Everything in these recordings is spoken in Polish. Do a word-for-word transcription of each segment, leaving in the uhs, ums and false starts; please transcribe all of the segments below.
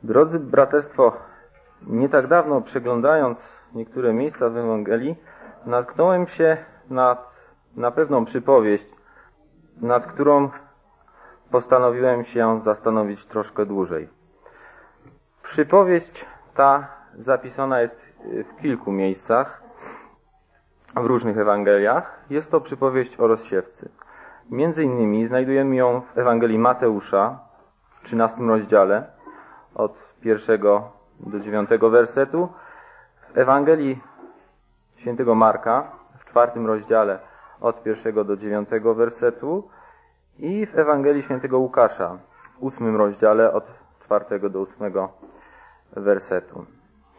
Drodzy braterstwo, nie tak dawno przeglądając niektóre miejsca w Ewangelii, natknąłem się nad, na pewną przypowieść, nad którą postanowiłem się zastanowić troszkę dłużej. Przypowieść ta zapisana jest w kilku miejscach, w różnych Ewangeliach. Jest to przypowieść o rozsiewcy. Między innymi znajdujemy ją w Ewangelii Mateusza w trzynastym rozdziale od pierwszego do dziewiątego wersetu, w Ewangelii świętego Marka w czwartym rozdziale od pierwszego do dziewiątego wersetu i w Ewangelii świętego Łukasza w ósmym rozdziale od czwartego do ósmego wersetu.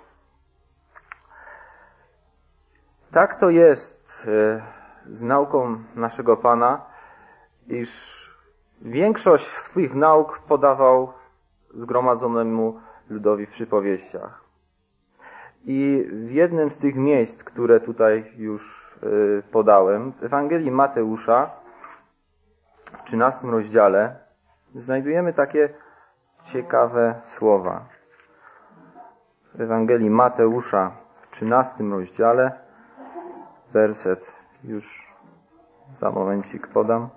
Tak to jest z nauką naszego Pana, iż większość swoich nauk podawał zgromadzonemu ludowi w przypowieściach. I w jednym z tych miejsc, które tutaj już podałem, w Ewangelii Mateusza w trzynastym rozdziale znajdujemy takie ciekawe słowa. W Ewangelii Mateusza w trzynastym rozdziale, werset już za momencik podam.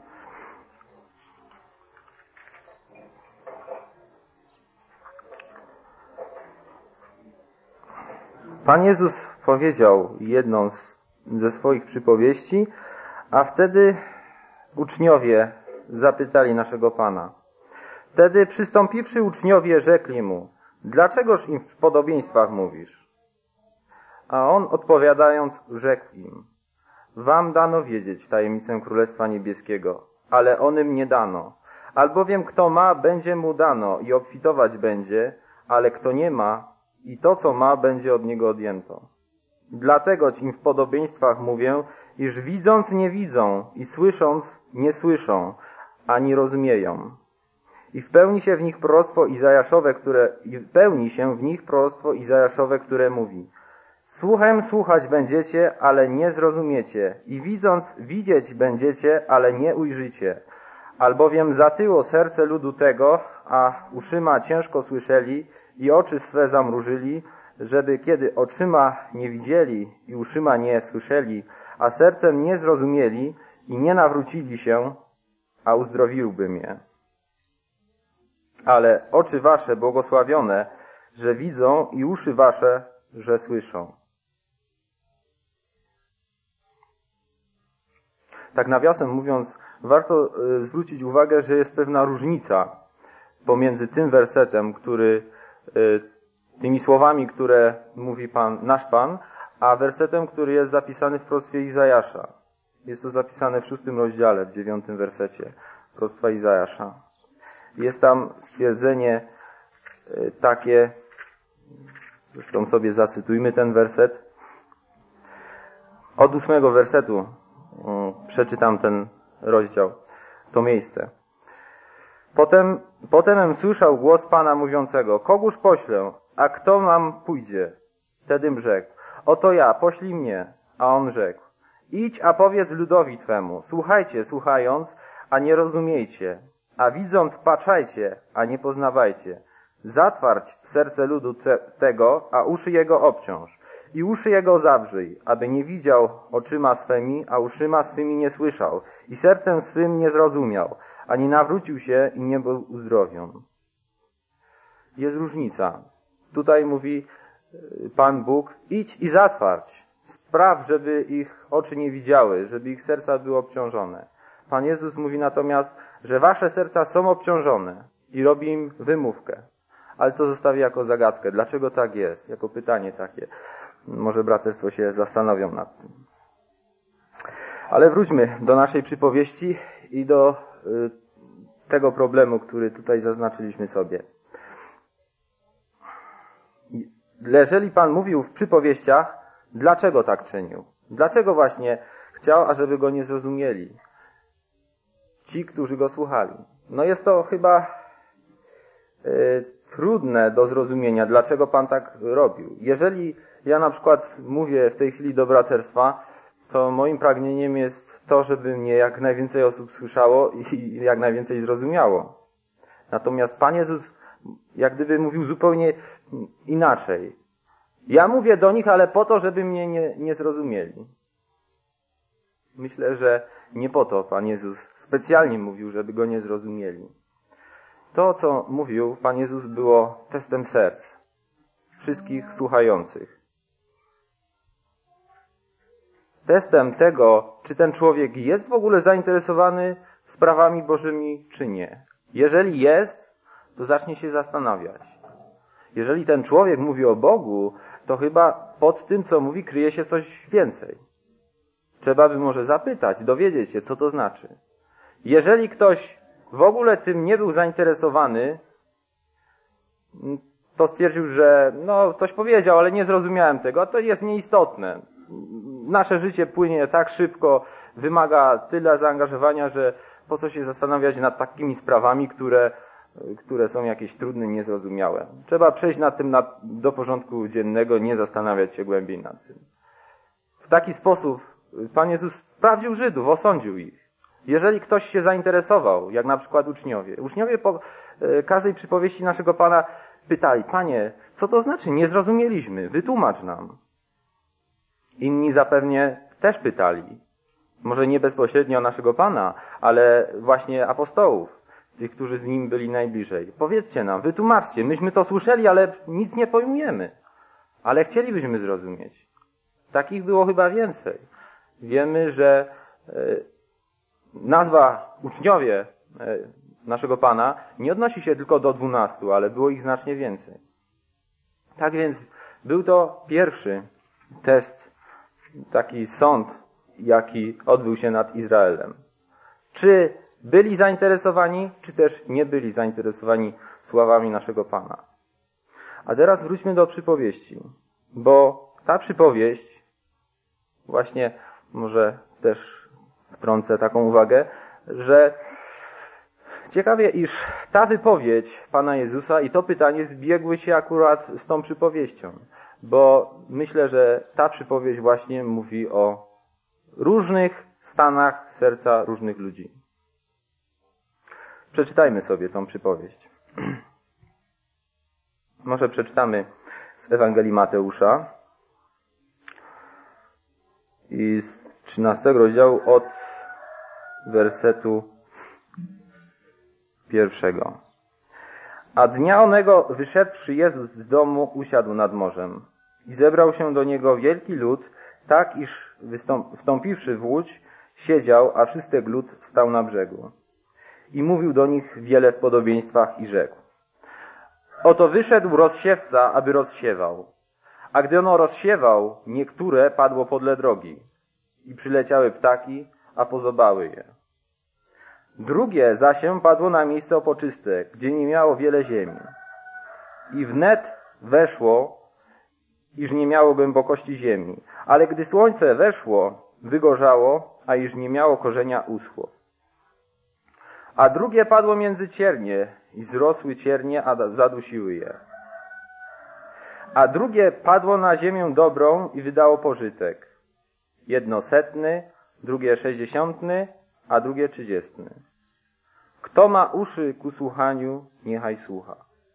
Pan Jezus powiedział jedną z, ze swoich przypowieści, a wtedy uczniowie zapytali naszego Pana. Wtedy przystąpiwszy uczniowie rzekli Mu, dlaczegoż im w podobieństwach mówisz? A On odpowiadając rzekł im, wam dano wiedzieć tajemnicę Królestwa Niebieskiego, ale onym nie dano. Albowiem kto ma, będzie mu dano i obfitować będzie, ale kto nie ma, i to, co ma, będzie od niego odjęto. Dlatego im w podobieństwach mówię, iż widząc nie widzą i słysząc nie słyszą, ani rozumieją. I wpełni się w nich proroctwo Izajaszowe, które, i pełni się w nich proroctwo Izajaszowe, które mówi, słuchem słuchać będziecie, ale nie zrozumiecie, i widząc widzieć będziecie, ale nie ujrzycie. Albowiem zatyło serce ludu tego, a uszyma ciężko słyszeli i oczy swe zamrużyli, żeby kiedy oczyma nie widzieli i uszyma nie słyszeli, a sercem nie zrozumieli i nie nawrócili się, a uzdrowiłbym je. Ale oczy wasze błogosławione, że widzą i uszy wasze, że słyszą. Tak nawiasem mówiąc, warto zwrócić uwagę, że jest pewna różnica pomiędzy tym wersetem, który, tymi słowami, które mówi Pan, nasz Pan, a wersetem, który jest zapisany w proroctwie Izajasza. Jest to zapisane w szóstym rozdziale, w dziewiątym wersecie proroctwa Izajasza. Jest tam stwierdzenie takie, zresztą sobie zacytujmy ten werset. Od ósmego wersetu przeczytam ten rozdział, to miejsce. Potem, potemem słyszał głos Pana mówiącego, kogóż poślę, a kto nam pójdzie? Wtedym rzekł, oto ja, poślij mnie. A on rzekł, idź, a powiedz ludowi Twemu, słuchajcie, słuchając, a nie rozumiejcie, a widząc, patrzajcie, a nie poznawajcie. Zatwarć serce ludu te, tego, a uszy jego obciąż. I uszy jego zawrzyj, aby nie widział oczyma swymi, a uszyma swymi nie słyszał, i sercem swym nie zrozumiał, ani nawrócił się i nie był uzdrowiony. Jest różnica. Tutaj mówi Pan Bóg, idź i zatwarć. Spraw, żeby ich oczy nie widziały, żeby ich serca były obciążone. Pan Jezus mówi natomiast, że wasze serca są obciążone i robi im wymówkę. Ale to zostawię jako zagadkę. Dlaczego tak jest? Jako pytanie takie. Może braterstwo się zastanowią nad tym. Ale wróćmy do naszej przypowieści i do y, tego problemu, który tutaj zaznaczyliśmy sobie. Jeżeli Pan mówił w przypowieściach, dlaczego tak czynił? Dlaczego właśnie chciał, ażeby go nie zrozumieli ci, którzy go słuchali? No jest to chyba y, trudne do zrozumienia, dlaczego Pan tak robił. Jeżeli ja na przykład mówię w tej chwili do braterstwa, to moim pragnieniem jest to, żeby mnie jak najwięcej osób słyszało i jak najwięcej zrozumiało. Natomiast Pan Jezus jak gdyby mówił zupełnie inaczej. Ja mówię do nich, ale po to, żeby mnie nie, nie zrozumieli. Myślę, że nie po to Pan Jezus specjalnie mówił, żeby Go nie zrozumieli. To, co mówił Pan Jezus, było testem serc wszystkich słuchających. Testem tego, czy ten człowiek jest w ogóle zainteresowany sprawami Bożymi, czy nie. Jeżeli jest, to zacznie się zastanawiać. Jeżeli ten człowiek mówi o Bogu, to chyba pod tym, co mówi, kryje się coś więcej. Trzeba by może zapytać, dowiedzieć się, co to znaczy. Jeżeli ktoś w ogóle tym nie był zainteresowany, to stwierdził, że no coś powiedział, ale nie zrozumiałem tego, to jest nieistotne. Nasze życie płynie tak szybko, wymaga tyle zaangażowania, że po co się zastanawiać nad takimi sprawami, które, które są jakieś trudne, niezrozumiałe. Trzeba przejść nad tym na, do porządku dziennego, nie zastanawiać się głębiej nad tym. W taki sposób Pan Jezus sprawdził Żydów, osądził ich. Jeżeli ktoś się zainteresował, jak na przykład uczniowie. Uczniowie po każdej przypowieści naszego Pana pytali: Panie, co to znaczy? Nie zrozumieliśmy, wytłumacz nam. Inni zapewne też pytali. Może nie bezpośrednio naszego Pana, ale właśnie apostołów, tych, którzy z Nim byli najbliżej. Powiedzcie nam, wytłumaczcie, myśmy to słyszeli, ale nic nie pojmujemy. Ale chcielibyśmy zrozumieć. Takich było chyba więcej. Wiemy, że nazwa uczniowie naszego Pana nie odnosi się tylko do dwunastu, ale było ich znacznie więcej. Tak więc był to pierwszy test, taki sąd, jaki odbył się nad Izraelem. Czy byli zainteresowani, czy też nie byli zainteresowani słowami naszego Pana. A teraz wróćmy do przypowieści, bo ta przypowieść, właśnie może też wtrącę taką uwagę, że ciekawie, iż ta wypowiedź Pana Jezusa i to pytanie zbiegły się akurat z tą przypowieścią, bo myślę, że ta przypowieść właśnie mówi o różnych stanach serca różnych ludzi. Przeczytajmy sobie tą przypowieść. Może przeczytamy z Ewangelii Mateusza i z trzynastego rozdziału od wersetu pierwszego. A dnia onego wyszedłszy Jezus z domu, usiadł nad morzem i zebrał się do Niego wielki lud, tak iż wystąp- wstąpiwszy w łódź, siedział, a wszystek lud stał na brzegu. I mówił do nich wiele w podobieństwach i rzekł: Oto wyszedł rozsiewca, aby rozsiewał. A gdy ono rozsiewał, niektóre padło podle drogi i przyleciały ptaki, a pozobały je. Drugie zaś padło na miejsce opoczyste, gdzie nie miało wiele ziemi. I wnet weszło, iż nie miało głębokości ziemi. Ale gdy słońce weszło, wygorzało, a iż nie miało korzenia, uschło. A drugie padło między ciernie i wzrosły ciernie, a zadusiły je. A drugie padło na ziemię dobrą i wydało pożytek. Jedno setny, drugie sześćdziesiątny, a drugie trzydziestny. Kto ma uszy ku słuchaniu, niechaj słucha.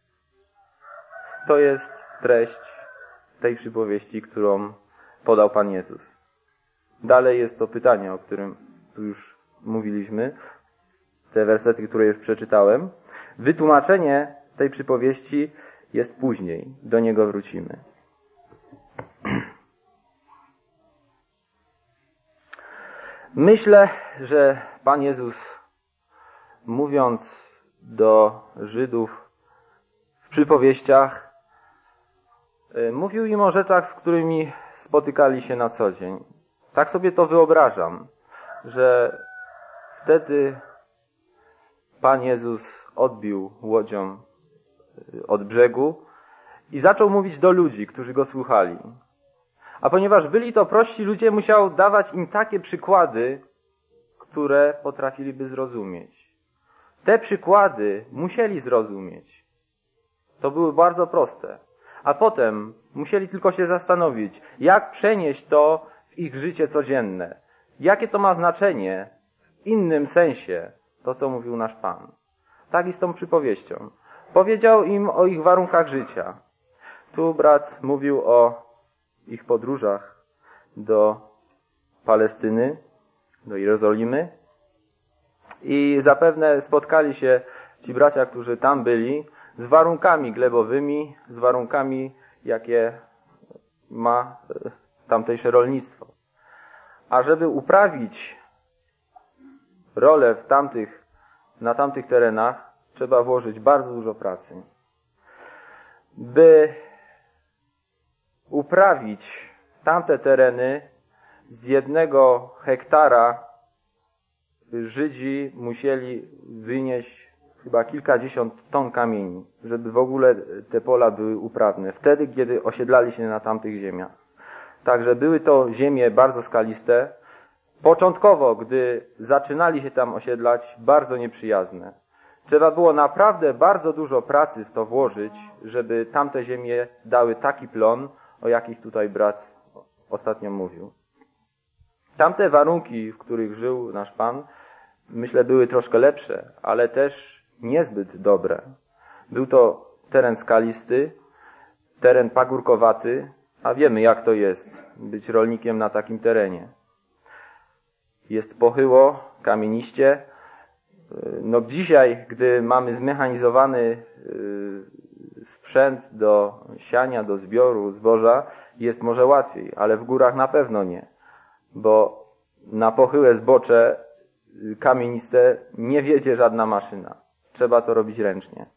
To jest treść tej przypowieści, którą podał Pan Jezus. Dalej jest to pytanie, o którym tu już mówiliśmy. Te wersety, które już przeczytałem. Wytłumaczenie tej przypowieści jest później. Do niego wrócimy. Myślę, że Pan Jezus, mówiąc do Żydów w przypowieściach, mówił im o rzeczach, z którymi spotykali się na co dzień. Tak sobie to wyobrażam, że wtedy Pan Jezus odbił łodzią od brzegu i zaczął mówić do ludzi, którzy go słuchali. A ponieważ byli to prości ludzie, musiał dawać im takie przykłady, które potrafiliby zrozumieć. Te przykłady musieli zrozumieć. To były bardzo proste. A potem musieli tylko się zastanowić, jak przenieść to w ich życie codzienne. Jakie to ma znaczenie w innym sensie, to co mówił nasz Pan. Tak i z tą przypowieścią. powiedział im o ich warunkach życia. Tu brat mówił o ich podróżach do Palestyny, do Jerozolimy i zapewne spotkali się ci bracia, którzy tam byli, z warunkami glebowymi, z warunkami, jakie ma tamtejsze rolnictwo. A żeby uprawić rolę w tamtych, na tamtych terenach, trzeba włożyć bardzo dużo pracy. By uprawić tamte tereny, z jednego hektara Żydzi musieli wynieść chyba kilkadziesiąt ton kamieni, żeby w ogóle te pola były uprawne. Wtedy, kiedy osiedlali się na tamtych ziemiach. Także były to ziemie bardzo skaliste. Początkowo, gdy zaczynali się tam osiedlać, bardzo nieprzyjazne. Trzeba było naprawdę bardzo dużo pracy w to włożyć, żeby tamte ziemie dały taki plon, o jakich tutaj brat ostatnio mówił. Tamte warunki, w których żył nasz Pan, myślę, były troszkę lepsze, ale też niezbyt dobre. Był to teren skalisty, teren pagórkowaty, a wiemy, jak to jest być rolnikiem na takim terenie. Jest pochyło, kamieniście. No dzisiaj, gdy mamy zmechanizowany sprzęt do siania, do zbioru zboża, jest może łatwiej, ale w górach na pewno nie, bo na pochyłe zbocze kamieniste nie wiedzie żadna maszyna. Trzeba to robić ręcznie.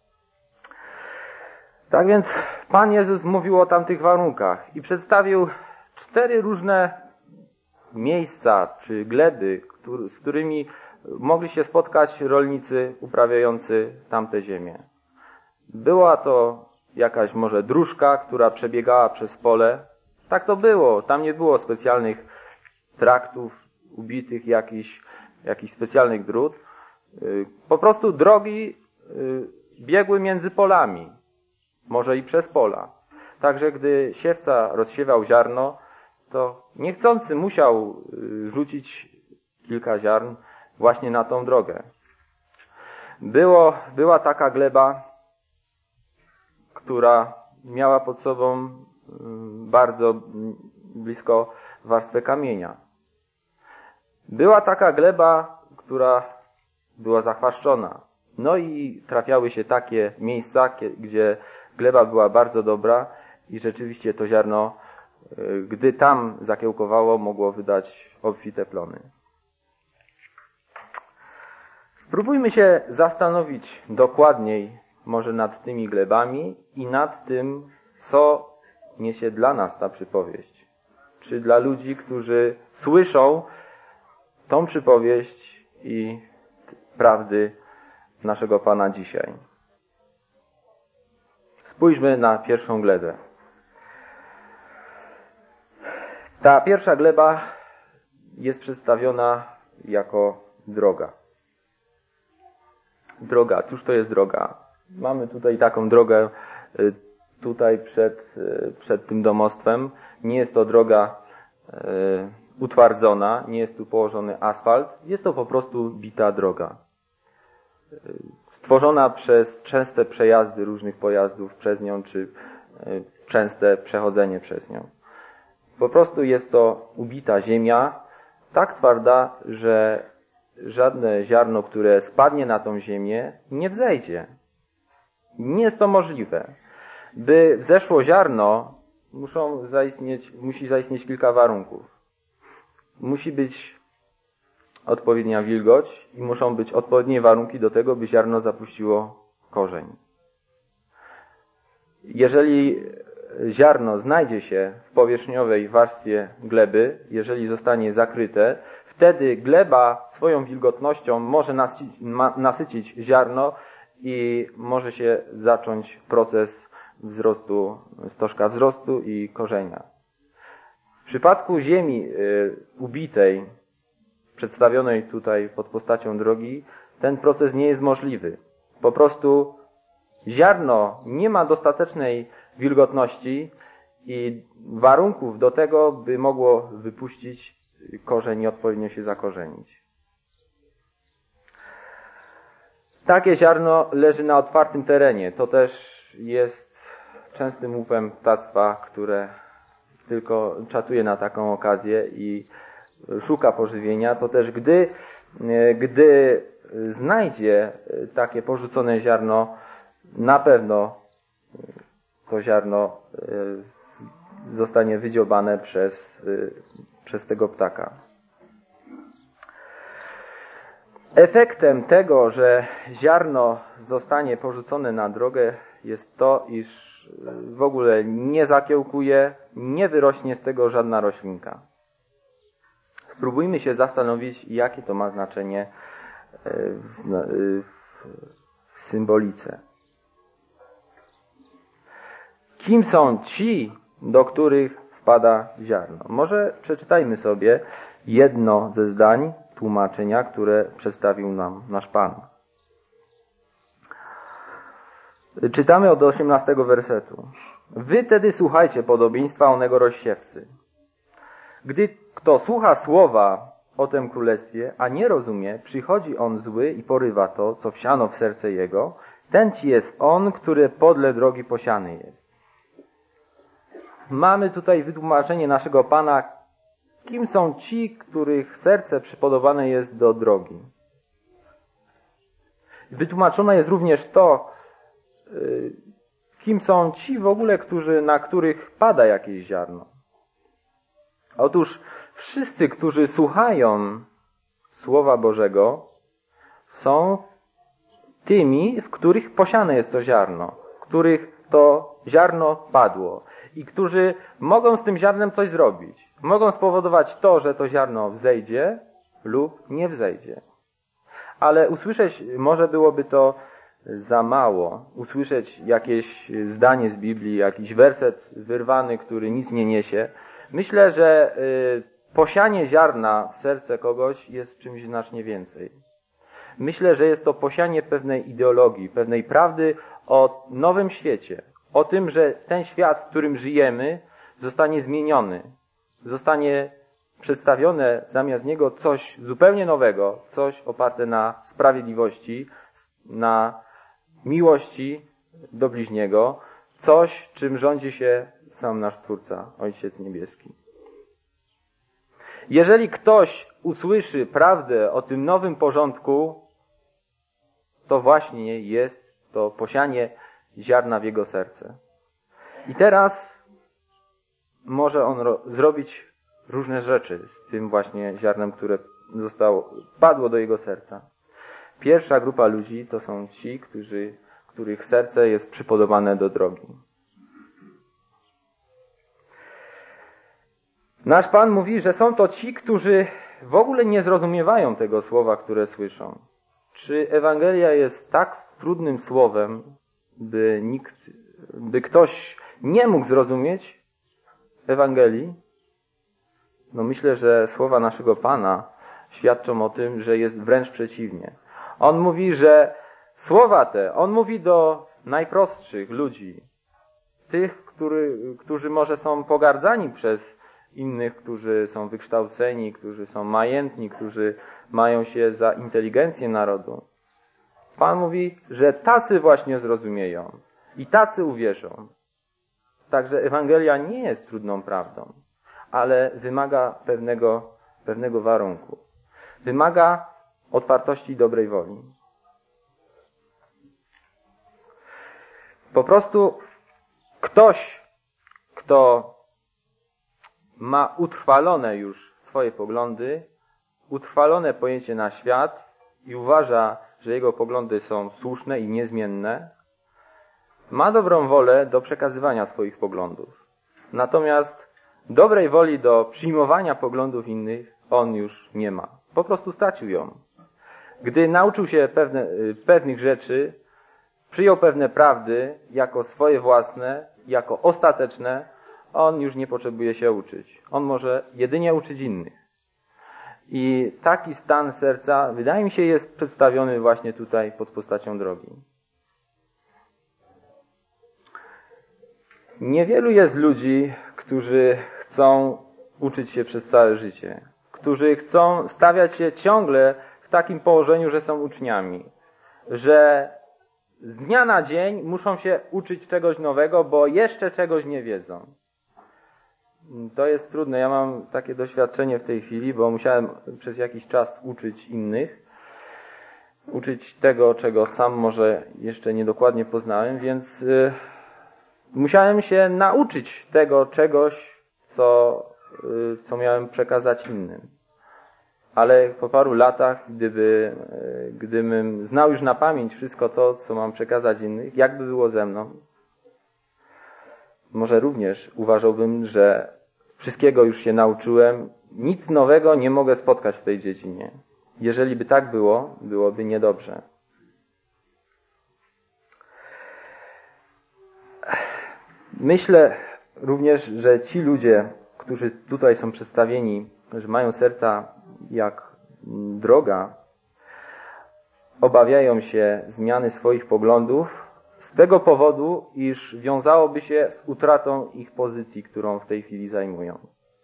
Tak więc Pan Jezus mówił o tamtych warunkach i przedstawił cztery różne miejsca czy gleby, z którymi mogli się spotkać rolnicy uprawiający tamte ziemię. Była to jakaś może dróżka, która przebiegała przez pole. Tak to było. Tam nie było specjalnych traktów ubitych, jakichś, jakichś specjalnych drót. Po prostu drogi biegły między polami. Może i przez pola. Także gdy siewca rozsiewał ziarno, to niechcący musiał rzucić kilka ziarn właśnie na tą drogę. Było, była taka gleba, która miała pod sobą bardzo blisko warstwę kamienia. Była taka gleba, która była zachwaszczona. No i trafiały się takie miejsca, gdzie gleba była bardzo dobra i rzeczywiście to ziarno, gdy tam zakiełkowało, mogło wydać obfite plony. Spróbujmy się zastanowić dokładniej może nad tymi glebami i nad tym, co niesie dla nas ta przypowieść. Czy dla ludzi, którzy słyszą tą przypowieść i prawdy naszego Pana dzisiaj. Spójrzmy na pierwszą glebę. Ta pierwsza gleba jest przedstawiona jako droga. Droga. Cóż to jest droga? Mamy tutaj taką drogę tutaj przed, przed tym domostwem. Nie jest to droga utwardzona, nie jest tu położony asfalt. Jest to po prostu bita droga. Stworzona przez częste przejazdy różnych pojazdów przez nią, czy częste przechodzenie przez nią. Po prostu jest to ubita ziemia, tak twarda, że żadne ziarno, które spadnie na tą ziemię, nie wzejdzie. Nie jest to możliwe. By wzeszło ziarno, muszą zaistnieć, musi zaistnieć kilka warunków. Musi być odpowiednia wilgoć i muszą być odpowiednie warunki do tego, by ziarno zapuściło korzeń. Jeżeli ziarno znajdzie się w powierzchniowej warstwie gleby, jeżeli zostanie zakryte, wtedy gleba swoją wilgotnością może nasycić ziarno i może się zacząć proces wzrostu, stożka wzrostu i korzenia. W przypadku ziemi ubitej, przedstawionej tutaj pod postacią drogi, ten proces nie jest możliwy. Po prostu ziarno nie ma dostatecznej wilgotności i warunków do tego, by mogło wypuścić korzeń i odpowiednio się zakorzenić. Takie ziarno leży na otwartym terenie. To też jest częstym łupem ptactwa, które tylko czatuje na taką okazję i szuka pożywienia. To też gdy, gdy znajdzie takie porzucone ziarno, na pewno to ziarno zostanie wydziobane przez, przez tego ptaka. Efektem tego, że ziarno zostanie porzucone na drogę, jest to, iż w ogóle nie zakiełkuje, nie wyrośnie z tego żadna roślinka. Spróbujmy się zastanowić, jakie to ma znaczenie w symbolice. Kim są ci, do których wpada ziarno? Może przeczytajmy sobie jedno ze zdań tłumaczenia, które przedstawił nam nasz Pan. Czytamy od osiemnastego wersetu. Wy tedy słuchajcie podobieństwa onego rozsiewcy. Gdy kto słucha słowa o tym królestwie, a nie rozumie, przychodzi on zły i porywa to, co wsiano w serce jego, ten ci jest on, który podle drogi posiany jest. Mamy tutaj wytłumaczenie naszego Pana, kim są ci, których serce przypodobane jest do drogi. Wytłumaczone jest również to, kim są ci w ogóle, którzy, na których pada jakieś ziarno. Otóż wszyscy, którzy słuchają Słowa Bożego, są tymi, w których posiane jest to ziarno, w których to ziarno padło i którzy mogą z tym ziarnem coś zrobić. Mogą spowodować to, że to ziarno wzejdzie lub nie wzejdzie. Ale usłyszeć może byłoby to za mało. Usłyszeć jakieś zdanie z Biblii, jakiś werset wyrwany, który nic nie niesie. Myślę, że y, posianie ziarna w serce kogoś jest czymś znacznie więcej. Myślę, że jest to posianie pewnej ideologii, pewnej prawdy o nowym świecie. O tym, że ten świat, w którym żyjemy, zostanie zmieniony. Zostanie przedstawione zamiast niego coś zupełnie nowego, coś oparte na sprawiedliwości, na miłości do bliźniego, coś, czym rządzi się sam nasz Stwórca, Ojciec Niebieski. Jeżeli ktoś usłyszy prawdę o tym nowym porządku, to właśnie jest to posianie ziarna w jego serce. I teraz może on ro- zrobić różne rzeczy z tym właśnie ziarnem, które zostało, padło do jego serca. Pierwsza grupa ludzi to są ci, którzy, których serce jest przypodobane do drogi. Nasz Pan mówi, że są to ci, którzy w ogóle nie zrozumiewają tego słowa, które słyszą. Czy Ewangelia jest tak trudnym słowem, by nikt, by ktoś nie mógł zrozumieć Ewangelii? No myślę, że słowa naszego Pana świadczą o tym, że jest wręcz przeciwnie. On mówi, że słowa te, on mówi do najprostszych ludzi, tych, który, którzy może są pogardzani przez innych, którzy są wykształceni, którzy są majętni, którzy mają się za inteligencję narodu. Pan mówi, że tacy właśnie zrozumieją i tacy uwierzą. Także Ewangelia nie jest trudną prawdą, ale wymaga pewnego, pewnego warunku. Wymaga otwartości i dobrej woli. Po prostu ktoś, kto ma utrwalone już swoje poglądy, utrwalone pojęcie na świat i uważa, że jego poglądy są słuszne i niezmienne, ma dobrą wolę do przekazywania swoich poglądów. Natomiast dobrej woli do przyjmowania poglądów innych on już nie ma. Po prostu stracił ją. Gdy nauczył się pewne, pewnych rzeczy, przyjął pewne prawdy jako swoje własne, jako ostateczne, on już nie potrzebuje się uczyć. On może jedynie uczyć innych. I taki stan serca, wydaje mi się, jest przedstawiony właśnie tutaj pod postacią drogi. Niewielu jest ludzi, którzy chcą uczyć się przez całe życie, którzy chcą stawiać się ciągle w takim położeniu, że są uczniami, że z dnia na dzień muszą się uczyć czegoś nowego, bo jeszcze czegoś nie wiedzą. To jest trudne. Ja mam takie doświadczenie w tej chwili, bo musiałem przez jakiś czas uczyć innych. Uczyć tego, czego sam może jeszcze niedokładnie poznałem, więc y, musiałem się nauczyć tego czegoś, co, y, co miałem przekazać innym. Ale po paru latach, gdyby, y, gdybym znał już na pamięć wszystko to, co mam przekazać innych, jakby było ze mną? Może również uważałbym, że wszystkiego już się nauczyłem, nic nowego nie mogę spotkać w tej dziedzinie. Jeżeli by tak było, byłoby niedobrze. Myślę również, że ci ludzie, którzy tutaj są przedstawieni, że mają serca jak droga, obawiają się zmiany swoich poglądów z tego powodu, iż wiązałoby się z utratą ich pozycji, którą w tej chwili zajmują.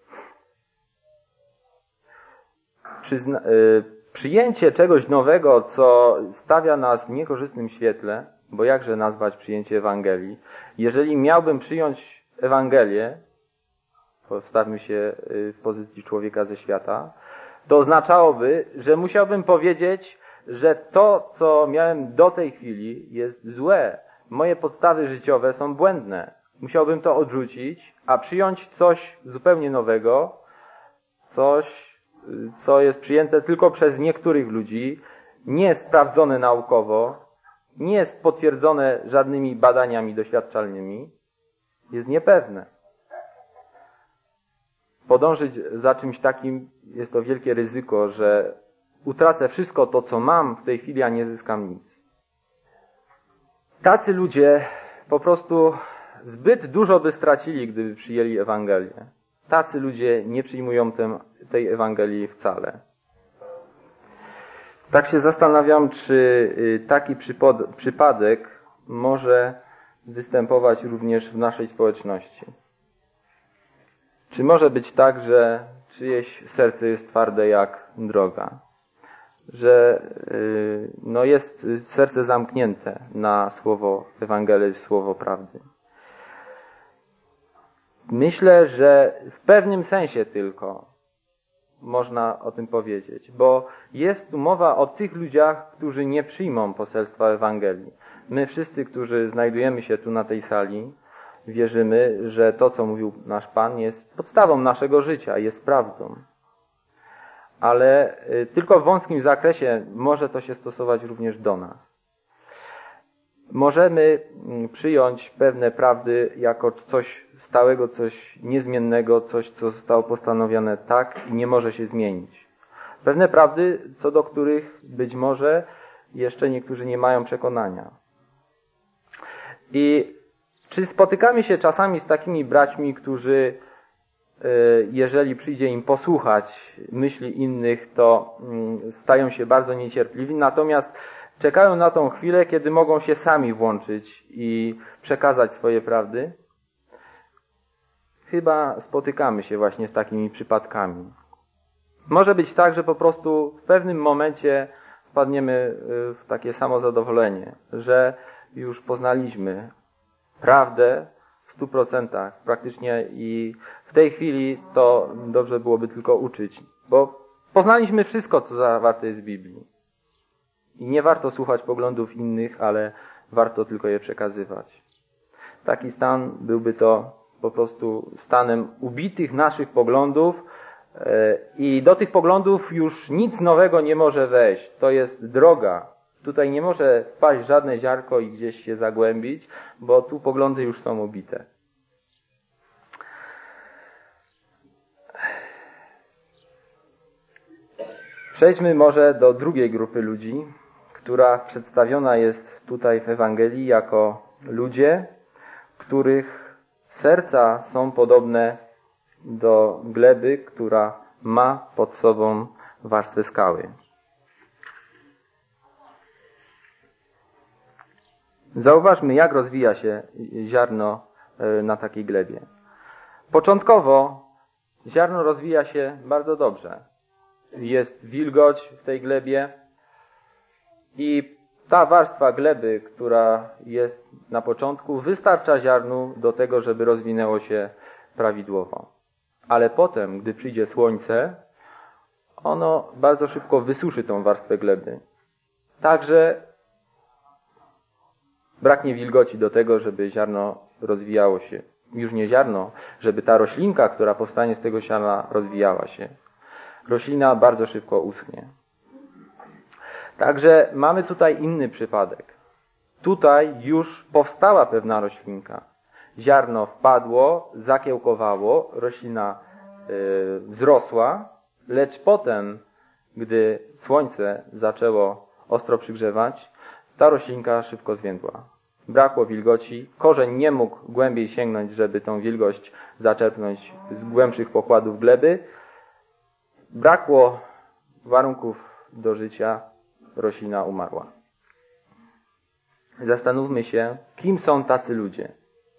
Przyzna- y- przyjęcie czegoś nowego, co stawia nas w niekorzystnym świetle, bo jakże nazwać przyjęcie Ewangelii? Jeżeli miałbym przyjąć Ewangelię, postawmy się w pozycji człowieka ze świata, to oznaczałoby, że musiałbym powiedzieć, że to, co miałem do tej chwili, jest złe. Moje podstawy życiowe są błędne. Musiałbym to odrzucić, a przyjąć coś zupełnie nowego, coś, co jest przyjęte tylko przez niektórych ludzi, nie jest sprawdzone naukowo, nie jest potwierdzone żadnymi badaniami doświadczalnymi, jest niepewne. Podążyć za czymś takim jest to wielkie ryzyko, że utracę wszystko to, co mam w tej chwili, a nie zyskam nic. Tacy ludzie po prostu zbyt dużo by stracili, gdyby przyjęli Ewangelię. Tacy ludzie nie przyjmują tem, tej Ewangelii wcale. Tak się zastanawiam, czy taki przypod, przypadek może występować również w naszej społeczności. Czy może być tak, że czyjeś serce jest twarde jak droga? Że no, jest serce zamknięte na słowo Ewangelii, słowo prawdy. Myślę, że w pewnym sensie tylko można o tym powiedzieć, bo jest tu mowa o tych ludziach, którzy nie przyjmą poselstwa Ewangelii. My wszyscy, którzy znajdujemy się tu na tej sali, wierzymy, że to, co mówił nasz Pan, jest podstawą naszego życia, jest prawdą. Ale tylko w wąskim zakresie może to się stosować również do nas. Możemy przyjąć pewne prawdy jako coś stałego, coś niezmiennego, coś, co zostało postanowione tak i nie może się zmienić. Pewne prawdy, co do których być może jeszcze niektórzy nie mają przekonania. I czy spotykamy się czasami z takimi braćmi, którzy, jeżeli przyjdzie im posłuchać myśli innych, to stają się bardzo niecierpliwi, natomiast czekają na tą chwilę, kiedy mogą się sami włączyć i przekazać swoje prawdy? Chyba spotykamy się właśnie z takimi przypadkami. Może być tak, że po prostu w pewnym momencie wpadniemy w takie samozadowolenie, że już poznaliśmy prawdę w stu procentach praktycznie i w tej chwili to dobrze byłoby tylko uczyć, bo poznaliśmy wszystko, co zawarte jest w Biblii. I nie warto słuchać poglądów innych, ale warto tylko je przekazywać. Taki stan byłby to po prostu stanem ubitych naszych poglądów i do tych poglądów już nic nowego nie może wejść. To jest droga. Tutaj nie może wpaść żadne ziarko i gdzieś się zagłębić, bo tu poglądy już są ubite. Przejdźmy może do drugiej grupy ludzi, która przedstawiona jest tutaj w Ewangelii jako ludzie, których serca są podobne do gleby, która ma pod sobą warstwę skały. Zauważmy, jak rozwija się ziarno na takiej glebie. Początkowo ziarno rozwija się bardzo dobrze. Jest wilgoć w tej glebie i ta warstwa gleby, która jest na początku, wystarcza ziarnu do tego, żeby rozwinęło się prawidłowo. Ale potem, gdy przyjdzie słońce, ono bardzo szybko wysuszy tą warstwę gleby. Także braknie wilgoci do tego, żeby ziarno rozwijało się. Już nie ziarno, żeby ta roślinka, która powstanie z tego ziarna, rozwijała się. Roślina bardzo szybko uschnie. Także mamy tutaj inny przypadek. Tutaj już powstała pewna roślinka. Ziarno wpadło, zakiełkowało, roślina yy, wzrosła, lecz potem, gdy słońce zaczęło ostro przygrzewać, ta roślinka szybko zwiędła. Brakło wilgoci, korzeń nie mógł głębiej sięgnąć, żeby tą wilgoć zaczerpnąć z głębszych pokładów gleby. Brakło warunków do życia, roślina umarła. Zastanówmy się, kim są tacy ludzie.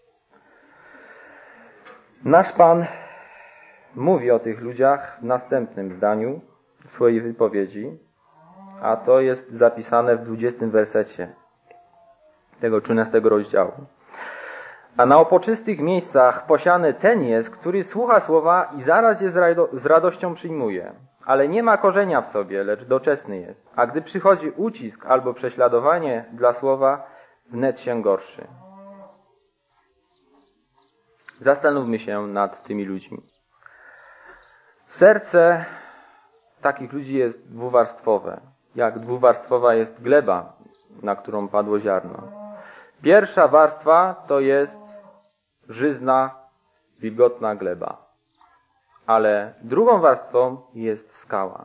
Nasz Pan mówi o tych ludziach w następnym zdaniu swojej wypowiedzi, a to jest zapisane w dwudziestym wersecie tego trzynastego rozdziału. A na opoczystych miejscach posiany ten jest, który słucha słowa i zaraz je z radością przyjmuje, ale nie ma korzenia w sobie, lecz doczesny jest. A gdy przychodzi ucisk albo prześladowanie dla słowa, wnet się gorszy. Zastanówmy się nad tymi ludźmi. Serce takich ludzi jest dwuwarstwowe, jak dwuwarstwowa jest gleba, na którą padło ziarno. Pierwsza warstwa to jest żyzna, wilgotna gleba, ale drugą warstwą jest skała.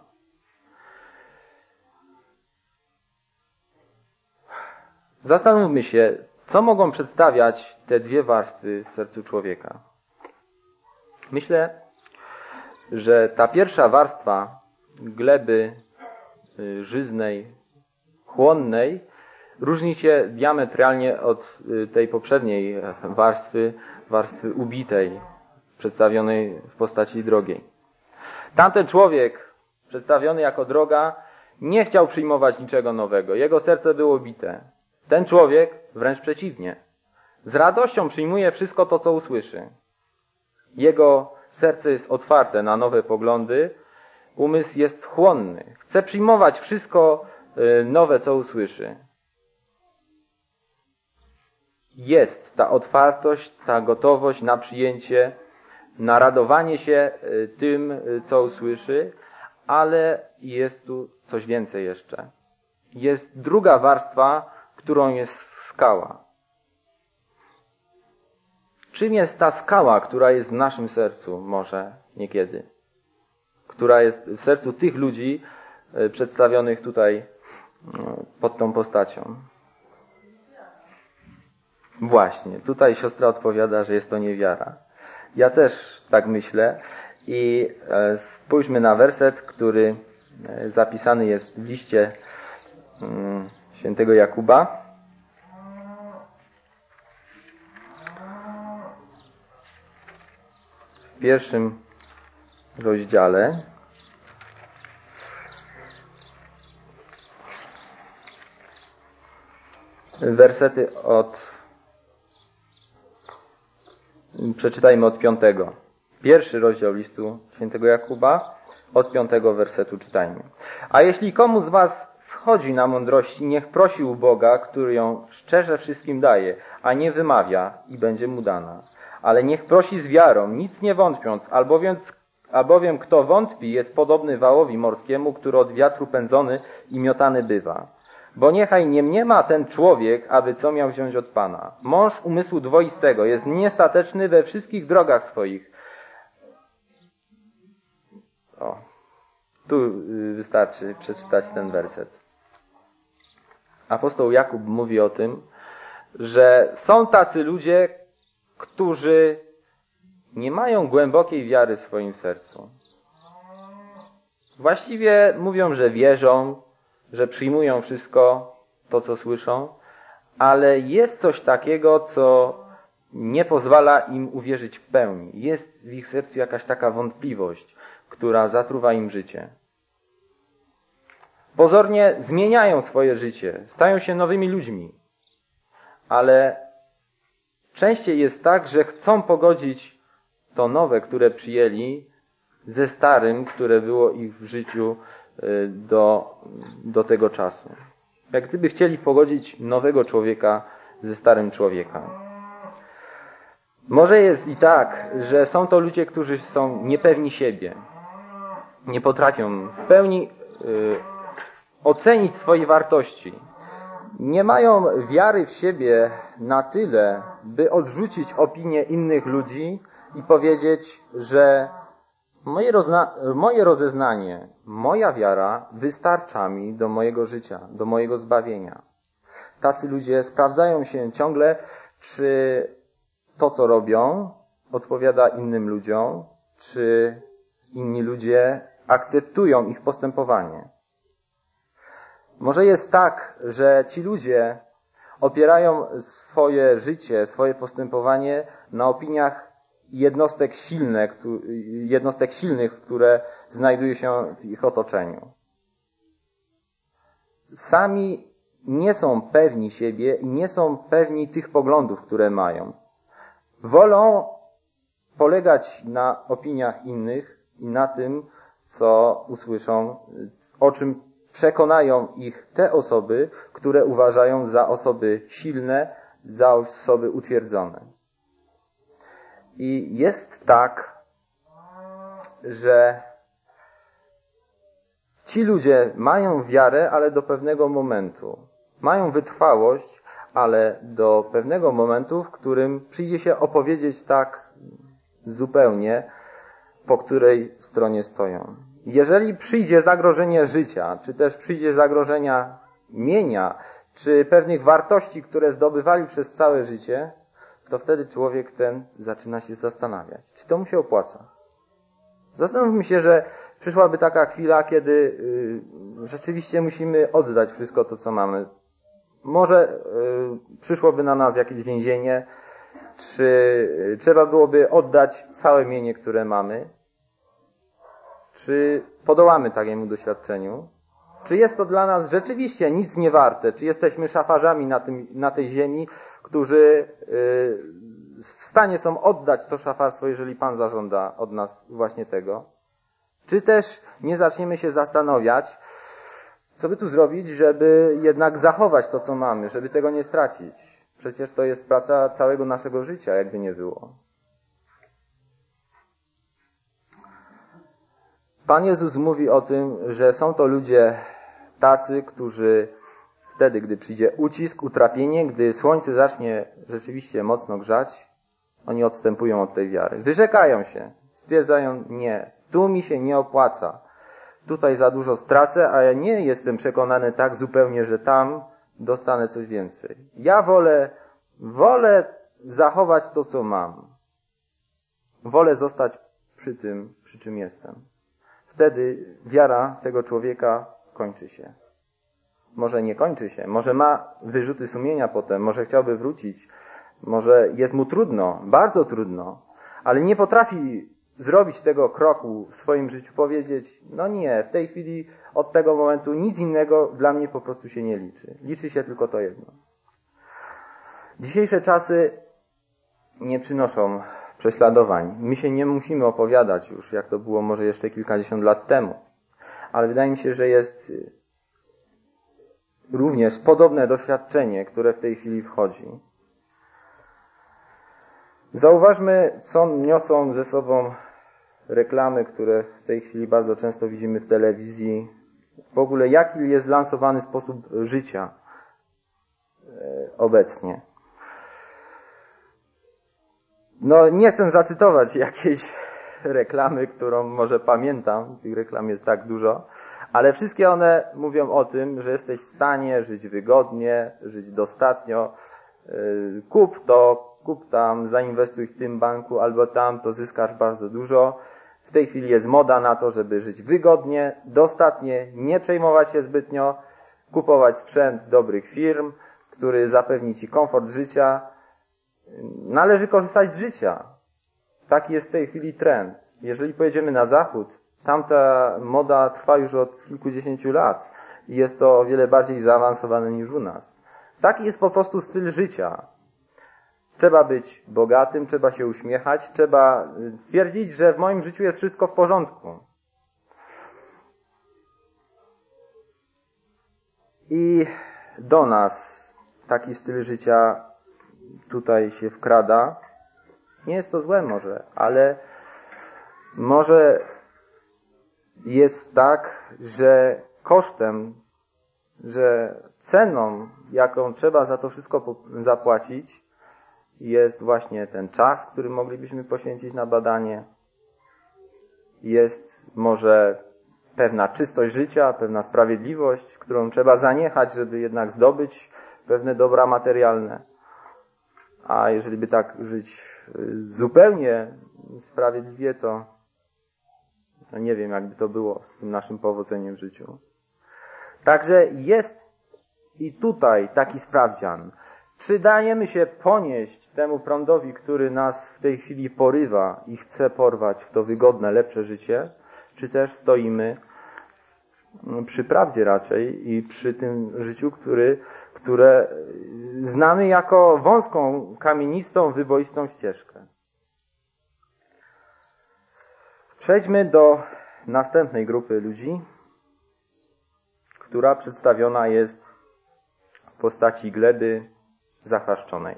Zastanówmy się, co mogą przedstawiać te dwie warstwy w sercu człowieka. Myślę, że ta pierwsza warstwa gleby żyznej, chłonnej różni się diametralnie od tej poprzedniej warstwy, warstwy ubitej, przedstawionej w postaci drogiej. Tamten człowiek, przedstawiony jako droga, nie chciał przyjmować niczego nowego. Jego serce było bite. Ten człowiek wręcz przeciwnie. Z radością przyjmuje wszystko to, co usłyszy. Jego serce jest otwarte na nowe poglądy, umysł jest chłonny. Chce przyjmować wszystko nowe, co usłyszy. Jest ta otwartość, ta gotowość na przyjęcie, na radowanie się tym, co usłyszy, ale jest tu coś więcej jeszcze. Jest druga warstwa, którą jest skała. Czym jest ta skała, która jest w naszym sercu może niekiedy? Która jest w sercu tych ludzi przedstawionych tutaj pod tą postacią. Właśnie, tutaj siostra odpowiada, że jest to niewiara. Ja też tak myślę i spójrzmy na werset, który zapisany jest w liście świętego Jakuba. W pierwszym rozdziale. Wersety od Przeczytajmy od piątego. Pierwszy rozdział listu świętego Jakuba, od piątego wersetu czytajmy. A jeśli komu z was schodzi na mądrości, niech prosi u Boga, który ją szczerze wszystkim daje, a nie wymawia i będzie mu dana. Ale niech prosi z wiarą, nic nie wątpiąc, albowiem, albowiem kto wątpi, jest podobny wałowi morskiemu, który od wiatru pędzony i miotany bywa. Bo niechaj nie mniema ten człowiek, aby co miał wziąć od Pana. Mąż umysłu dwoistego jest niestateczny we wszystkich drogach swoich. O, tu wystarczy przeczytać ten werset. Apostoł Jakub mówi o tym, że są tacy ludzie, którzy nie mają głębokiej wiary w swoim sercu. Właściwie mówią, że wierzą, że przyjmują wszystko to, co słyszą, ale jest coś takiego, co nie pozwala im uwierzyć w pełni. Jest w ich sercu jakaś taka wątpliwość, która zatruwa im życie. pozornie zmieniają swoje życie, stają się nowymi ludźmi, ale częściej jest tak, że chcą pogodzić to nowe, które przyjęli, ze starym, które było ich w życiu do, do tego czasu. Jak gdyby chcieli pogodzić nowego człowieka ze starym człowiekiem. Może jest i tak, że są to ludzie, którzy są niepewni siebie. Nie potrafią w pełni y, ocenić swojej wartości. Nie mają wiary w siebie na tyle, by odrzucić opinię innych ludzi i powiedzieć, że moje, rozna- moje rozeznanie, moja wiara wystarcza mi do mojego życia, do mojego zbawienia. Tacy ludzie sprawdzają się ciągle, czy to, co robią, odpowiada innym ludziom, czy inni ludzie akceptują ich postępowanie. Może jest tak, że ci ludzie opierają swoje życie, swoje postępowanie na opiniach jednostek, silne, jednostek silnych, które znajdują się w ich otoczeniu. Sami nie są pewni siebie i nie są pewni tych poglądów, które mają. Wolą polegać na opiniach innych i na tym, co usłyszą, o czym przekonają ich te osoby, które uważają za osoby silne, za osoby utwierdzone. I jest tak, że ci ludzie mają wiarę, ale do pewnego momentu. Mają wytrwałość, ale do pewnego momentu, w którym przyjdzie się opowiedzieć tak zupełnie, po której stronie stoją. Jeżeli przyjdzie zagrożenie życia, czy też przyjdzie zagrożenia mienia, czy pewnych wartości, które zdobywali przez całe życie, to wtedy człowiek ten zaczyna się zastanawiać, czy to mu się opłaca. Zastanówmy się, że przyszłaby taka chwila, kiedy y, rzeczywiście musimy oddać wszystko to, co mamy. Może y, przyszłoby na nas jakieś więzienie, czy y, trzeba byłoby oddać całe mienie, które mamy, czy podołamy takiemu doświadczeniu, czy jest to dla nas rzeczywiście nic nie warte, czy jesteśmy szafarzami na, tym, na tej ziemi, którzy y, w stanie są oddać to szafarstwo, jeżeli Pan zażąda od nas właśnie tego. Czy też nie zaczniemy się zastanawiać, co by tu zrobić, żeby jednak zachować to, co mamy, żeby tego nie stracić. Przecież to jest praca całego naszego życia, jakby nie było. Pan Jezus mówi o tym, że są to ludzie tacy, którzy wtedy, gdy przyjdzie ucisk, utrapienie, gdy słońce zacznie rzeczywiście mocno grzać, oni odstępują od tej wiary. Wyrzekają się, stwierdzają, nie, tu mi się nie opłaca. Tutaj za dużo stracę, a ja nie jestem przekonany tak zupełnie, że tam dostanę coś więcej. Ja wolę, wolę zachować to, co mam. Wolę zostać przy tym, przy czym jestem. Wtedy wiara tego człowieka kończy się. Może nie kończy się, może ma wyrzuty sumienia potem, może chciałby wrócić, może jest mu trudno, bardzo trudno, ale nie potrafi zrobić tego kroku w swoim życiu, powiedzieć, no nie, w tej chwili od tego momentu nic innego dla mnie po prostu się nie liczy. Liczy się tylko to jedno. Dzisiejsze czasy nie przynoszą prześladowań. My się nie musimy opowiadać już, jak to było może jeszcze kilkadziesiąt lat temu. Ale wydaje mi się, że jest również podobne doświadczenie, które w tej chwili wchodzi. Zauważmy, co niosą ze sobą reklamy, które w tej chwili bardzo często widzimy w telewizji. W ogóle jaki jest lansowany sposób życia obecnie. No nie chcę zacytować jakiejś reklamy, którą może pamiętam, tych reklam jest tak dużo, ale wszystkie one mówią o tym, że jesteś w stanie żyć wygodnie, żyć dostatnio, kup to, kup tam, zainwestuj w tym banku albo tam, to zyskasz bardzo dużo. W tej chwili jest moda na to, żeby żyć wygodnie, dostatnie, nie przejmować się zbytnio, kupować sprzęt dobrych firm, który zapewni ci komfort życia. Należy korzystać z życia. Taki jest w tej chwili trend. Jeżeli pojedziemy na zachód, tamta moda trwa już od kilkudziesięciu lat. i jest to o wiele bardziej zaawansowane niż u nas. Taki jest po prostu styl życia. Trzeba być bogatym, trzeba się uśmiechać, trzeba twierdzić, że w moim życiu jest wszystko w porządku. I do nas taki styl życia tutaj się wkrada. Nie jest to złe może, ale może jest tak, że kosztem, że ceną, jaką trzeba za to wszystko zapłacić, jest właśnie ten czas, który moglibyśmy poświęcić na badanie. Jest może pewna czystość życia, pewna sprawiedliwość, którą trzeba zaniechać, żeby jednak zdobyć pewne dobra materialne. A jeżeli by tak żyć zupełnie sprawiedliwie, to no nie wiem, jakby to było z tym naszym powodzeniem w życiu. Także jest i tutaj taki sprawdzian. Czy dajemy się ponieść temu prądowi, który nas w tej chwili porywa i chce porwać w to wygodne, lepsze życie, czy też stoimy przy prawdzie raczej i przy tym życiu, który, które znamy jako wąską, kamienistą, wyboistą ścieżkę. Przejdźmy do następnej grupy ludzi, która przedstawiona jest w postaci gleby zachwaszczonej.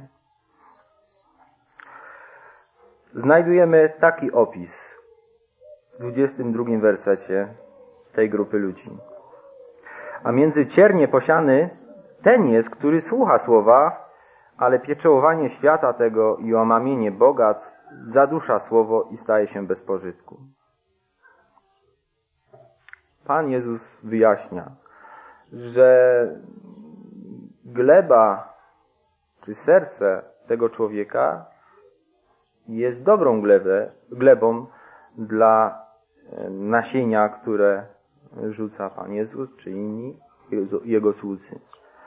Znajdujemy taki opis w dwudziestym drugim wersecie tej grupy ludzi. A między ciernie posiany ten jest, który słucha słowa, ale pieczołowanie świata tego i omamienie bogactw zadusza słowo i staje się bez pożytku. Pan Jezus wyjaśnia, że gleba czy serce tego człowieka jest dobrą glebę, glebą dla nasienia, które rzuca Pan Jezus czy inni Jego słudzy.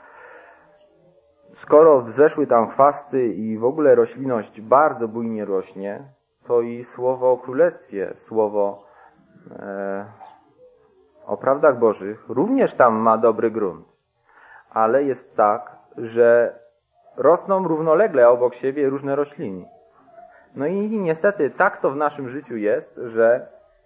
Skoro wzeszły tam chwasty i w ogóle roślinność bardzo bujnie rośnie, to i słowo o Królestwie, słowo e, o prawdach Bożych również tam ma dobry grunt. Ale jest tak, że rosną równolegle obok siebie różne rośliny. No i niestety tak to w naszym życiu jest, że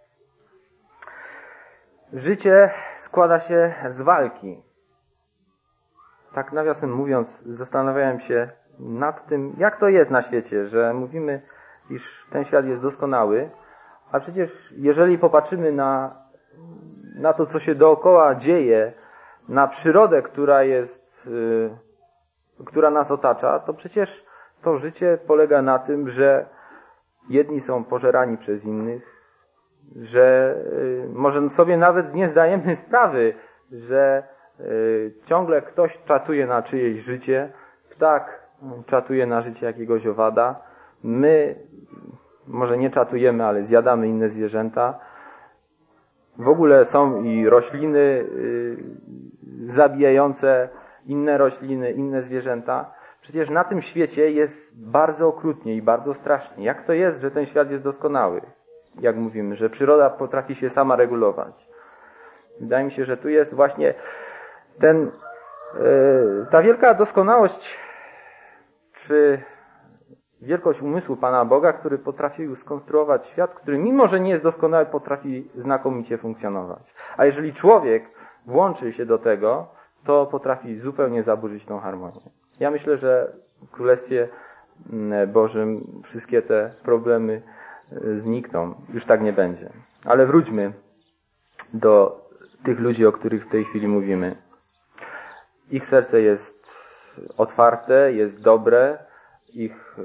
życie składa się z walki. Tak nawiasem mówiąc, zastanawiałem się nad tym, jak to jest na świecie, że mówimy, iż ten świat jest doskonały, a przecież jeżeli popatrzymy na, na to, co się dookoła dzieje, na przyrodę, która jest, yy, która nas otacza, to przecież to życie polega na tym, że jedni są pożerani przez innych, że yy, może sobie nawet nie zdajemy sprawy, że yy, ciągle ktoś czatuje na czyjeś życie, ptak czatuje na życie jakiegoś owada, my może nie czatujemy, ale zjadamy inne zwierzęta. W ogóle są i rośliny yy, zabijające inne rośliny, inne zwierzęta. Przecież na tym świecie jest bardzo okrutnie i bardzo strasznie. Jak to jest, że ten świat jest doskonały? Jak mówimy, że przyroda potrafi się sama regulować. Wydaje mi się, że tu jest właśnie ten, yy, ta wielka doskonałość, czy wielkość umysłu Pana Boga, który potrafił skonstruować świat, który mimo, że nie jest doskonały, potrafi znakomicie funkcjonować. A jeżeli człowiek włączy się do tego, to potrafi zupełnie zaburzyć tą harmonię. Ja myślę, że w Królestwie Bożym wszystkie te problemy znikną. Już tak nie będzie. Ale wróćmy do tych ludzi, o których w tej chwili mówimy. Ich serce jest otwarte, jest dobre, ich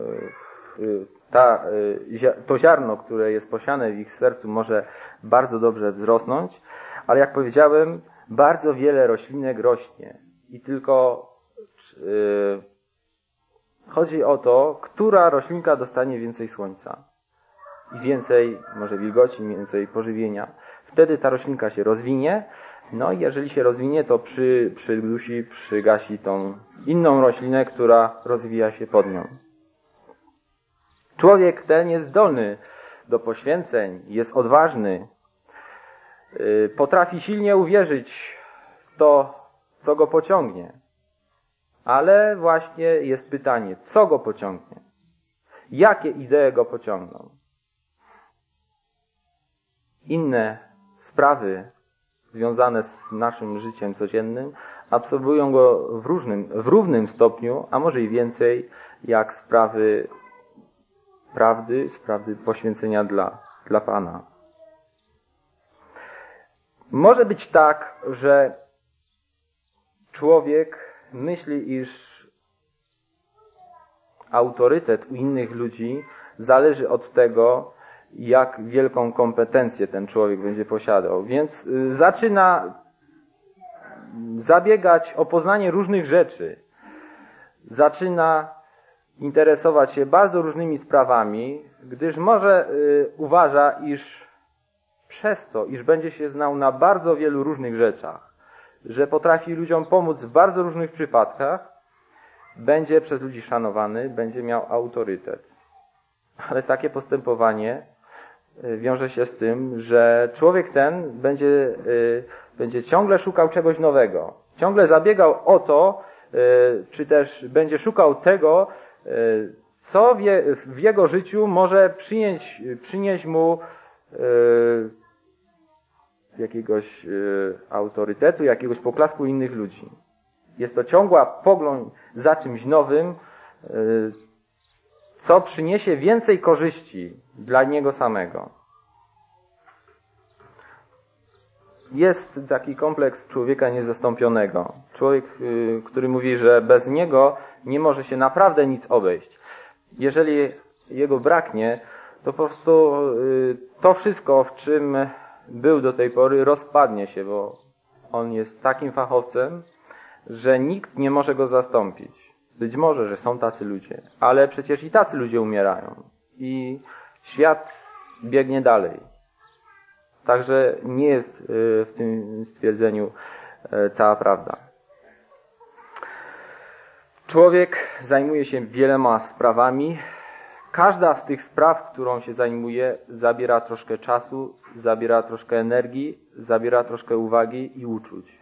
ta, to ziarno, które jest posiane w ich sercu, może bardzo dobrze wzrosnąć, ale jak powiedziałem, bardzo wiele roślinek rośnie i tylko yy, chodzi o to, która roślinka dostanie więcej słońca i więcej może wilgoci, więcej pożywienia. Wtedy ta roślinka się rozwinie, no i jeżeli się rozwinie, to przy, przydusi, przygasi tą inną roślinę, która rozwija się pod nią. Człowiek ten jest zdolny do poświęceń, jest odważny, yy, potrafi silnie uwierzyć to, co go pociągnie. Ale właśnie jest pytanie, co go pociągnie? Jakie idee go pociągną? Inne sprawy związane z naszym życiem codziennym absorbują go w, różnym, w równym stopniu, a może i więcej, jak sprawy prawdy, sprawy poświęcenia dla, dla Pana. Może być tak, że człowiek myśli, iż autorytet u innych ludzi zależy od tego, jak wielką kompetencję ten człowiek będzie posiadał. Więc zaczyna zabiegać o poznanie różnych rzeczy. Zaczyna interesować się bardzo różnymi sprawami, gdyż może y, uważa, iż przez to, iż będzie się znał na bardzo wielu różnych rzeczach, że potrafi ludziom pomóc w bardzo różnych przypadkach, będzie przez ludzi szanowany, będzie miał autorytet. Ale takie postępowanie wiąże się z tym, że człowiek ten będzie, y, będzie ciągle szukał czegoś nowego. Ciągle zabiegał o to, y, czy też będzie szukał tego, y, co wie, w jego życiu może przynieść, przynieść mu y, jakiegoś y, autorytetu, jakiegoś poklasku innych ludzi. Jest to ciągła pogląd za czymś nowym, y, co przyniesie więcej korzyści dla niego samego. Jest taki kompleks człowieka niezastąpionego. Człowiek, który mówi, że bez niego nie może się naprawdę nic obejść. Jeżeli jego braknie, to po prostu to wszystko, w czym był do tej pory, rozpadnie się, bo on jest takim fachowcem, że nikt nie może go zastąpić. Być może, że są tacy ludzie, ale przecież i tacy ludzie umierają. I świat biegnie dalej. Także nie jest w tym stwierdzeniu cała prawda. Człowiek zajmuje się wieloma sprawami. Każda z tych spraw, którą się zajmuje, zabiera troszkę czasu, zabiera troszkę energii, zabiera troszkę uwagi i uczuć.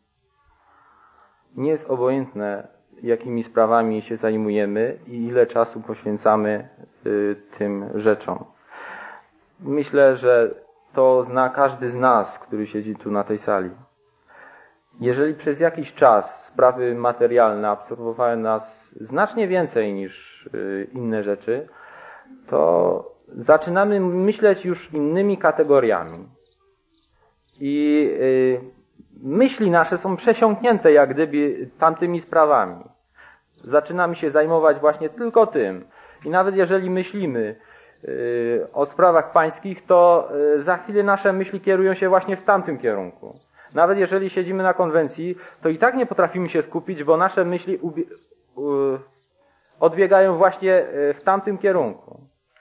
Nie jest obojętne, jakimi sprawami się zajmujemy i ile czasu poświęcamy y, tym rzeczom. Myślę, że to zna każdy z nas, który siedzi tu na tej sali. Jeżeli przez jakiś czas sprawy materialne absorbowały nas znacznie więcej niż y, inne rzeczy, to zaczynamy myśleć już innymi kategoriami. I y, myśli nasze są przesiąknięte jak gdyby tamtymi sprawami. Zaczynamy się zajmować właśnie tylko tym. I nawet jeżeli myślimy y, o sprawach pańskich, to y, za chwilę nasze myśli kierują się właśnie w tamtym kierunku. Nawet jeżeli siedzimy na konwencji, to i tak nie potrafimy się skupić, bo nasze myśli ubie- y, odbiegają właśnie w tamtym kierunku.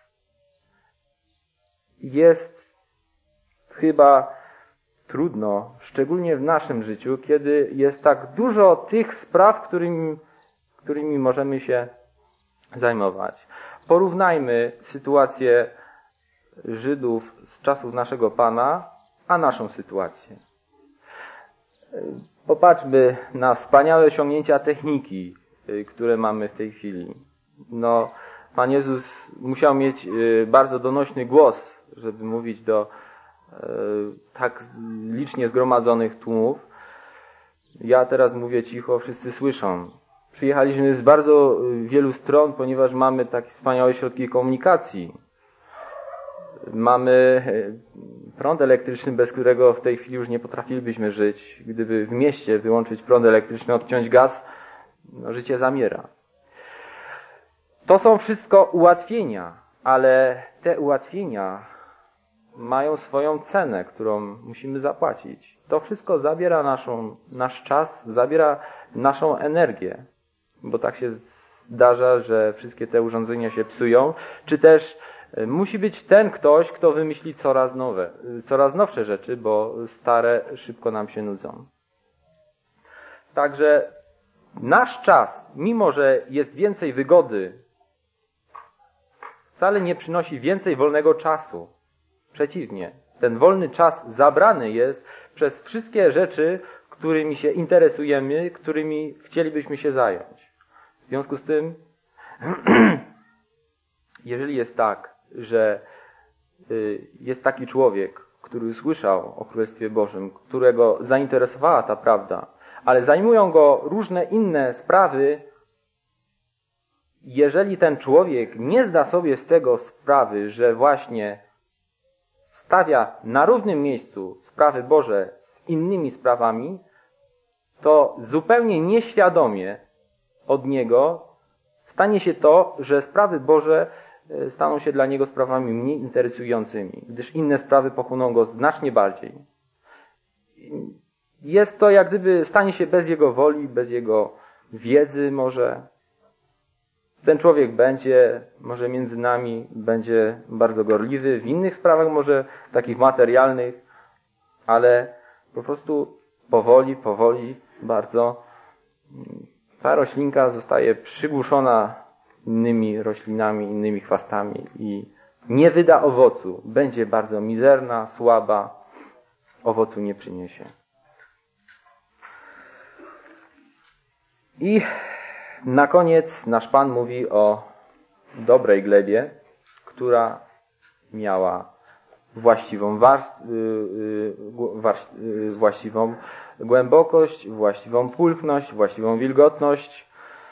Jest chyba trudno, szczególnie w naszym życiu, kiedy jest tak dużo tych spraw, którymi, którymi możemy się zajmować. Porównajmy sytuację Żydów z czasów naszego Pana, a naszą sytuację. Popatrzmy na wspaniałe osiągnięcia techniki, które mamy w tej chwili. No, Pan Jezus musiał mieć bardzo donośny głos, żeby mówić do tak licznie zgromadzonych tłumów. Ja teraz mówię cicho, wszyscy słyszą. Przyjechaliśmy z bardzo wielu stron, ponieważ mamy takie wspaniałe środki komunikacji. Mamy prąd elektryczny, bez którego w tej chwili już nie potrafilibyśmy żyć. Gdyby w mieście wyłączyć prąd elektryczny, odciąć gaz, no, życie zamiera. To są wszystko ułatwienia, ale te ułatwienia mają swoją cenę, którą musimy zapłacić. To wszystko zabiera naszą, nasz czas, zabiera naszą energię, bo tak się zdarza, że wszystkie te urządzenia się psują, czy też musi być ten ktoś, kto wymyśli coraz nowe, coraz nowsze rzeczy, bo stare szybko nam się nudzą. Także nasz czas, mimo że jest więcej wygody, wcale nie przynosi więcej wolnego czasu. Przeciwnie, ten wolny czas zabrany jest przez wszystkie rzeczy, którymi się interesujemy, którymi chcielibyśmy się zająć. W związku z tym, jeżeli jest tak, że jest taki człowiek, który usłyszał o Królestwie Bożym, którego zainteresowała ta prawda, ale zajmują go różne inne sprawy, jeżeli ten człowiek nie zda sobie z tego sprawy, że właśnie stawia na równym miejscu sprawy Boże z innymi sprawami, to zupełnie nieświadomie od niego stanie się to, że sprawy Boże staną się dla niego sprawami mniej interesującymi, gdyż inne sprawy pochłoną go znacznie bardziej. Jest to jak gdyby stanie się bez jego woli, bez jego wiedzy może. Ten człowiek będzie, może między nami, będzie bardzo gorliwy, w innych sprawach może takich materialnych, ale po prostu powoli, powoli bardzo ta roślinka zostaje przygłuszona innymi roślinami, innymi chwastami i nie wyda owocu. Będzie bardzo mizerna, słaba, owocu nie przyniesie. I na koniec nasz Pan mówi o dobrej glebie, która miała właściwą, warst- właściwą głębokość, właściwą pulchność, właściwą wilgotność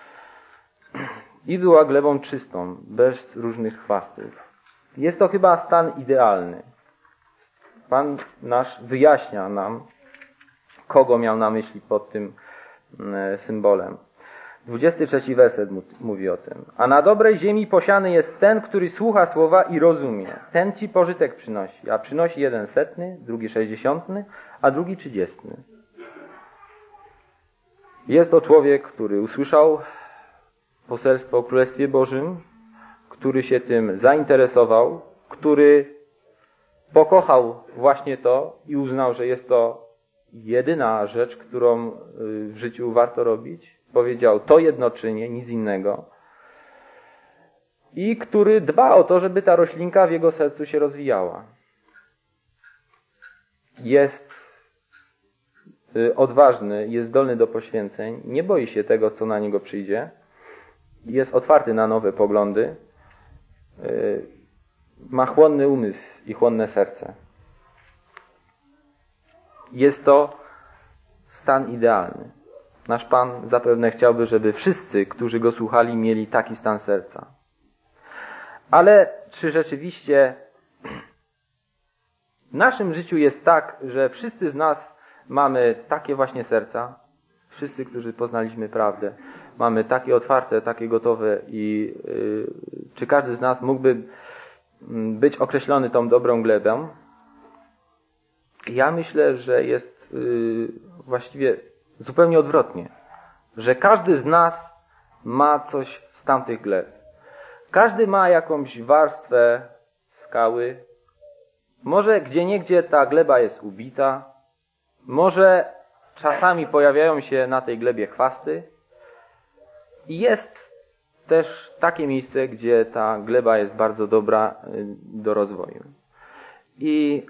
i była glebą czystą, bez różnych chwastów. Jest to chyba stan idealny. Pan nasz wyjaśnia nam, kogo miał na myśli pod tym symbolem. dwudziesty trzeci werset mówi o tym. A na dobrej ziemi posiany jest ten, który słucha słowa i rozumie. Ten ci pożytek przynosi. A przynosi jeden setny, drugi sześćdziesiątny, a drugi trzydziestny. Jest to człowiek, który usłyszał poselstwo o Królestwie Bożym, który się tym zainteresował, który pokochał właśnie to i uznał, że jest to jedyna rzecz, którą w życiu warto robić. Powiedział, to jedno czynię, nic innego. I który dba o to, żeby ta roślinka w jego sercu się rozwijała. Jest odważny, jest zdolny do poświęceń, nie boi się tego, co na niego przyjdzie. Jest otwarty na nowe poglądy. Ma chłonny umysł i chłonne serce. Jest to stan idealny. Nasz Pan zapewne chciałby, żeby wszyscy, którzy Go słuchali, mieli taki stan serca. Ale czy rzeczywiście w naszym życiu jest tak, że wszyscy z nas mamy takie właśnie serca? Wszyscy, którzy poznaliśmy prawdę, mamy takie otwarte, takie gotowe i yy, czy każdy z nas mógłby być określony tą dobrą glebą? Ja myślę, że jest yy, właściwie zupełnie odwrotnie, że każdy z nas ma coś z tamtych gleb. Każdy ma jakąś warstwę skały. Może gdzieniegdzie ta gleba jest ubita. Może czasami pojawiają się na tej glebie chwasty. I jest też takie miejsce, gdzie ta gleba jest bardzo dobra do rozwoju. I